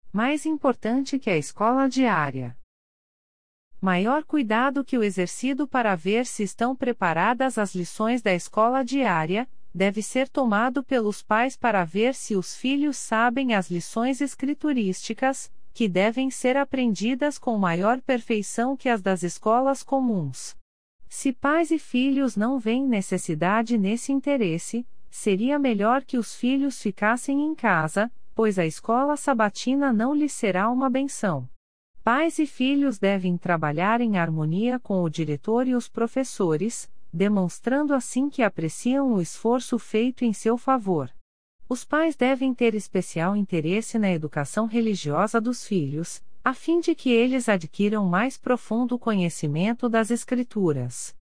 mais importante que a escola diária. Maior cuidado que o exercido para ver se estão preparadas as lições da escola diária, deve ser tomado pelos pais para ver se os filhos sabem as lições escriturísticas, que devem ser aprendidas com maior perfeição que as das escolas comuns. Se pais e filhos não veem necessidade nesse interesse, seria melhor que os filhos ficassem em casa, pois a escola sabatina não lhes será uma bênção. Pais e filhos devem trabalhar em harmonia com o diretor e os professores, demonstrando assim que apreciam o esforço feito em seu favor. Os pais devem ter especial interesse na educação religiosa dos filhos, a fim de que eles adquiram mais profundo conhecimento das Escrituras.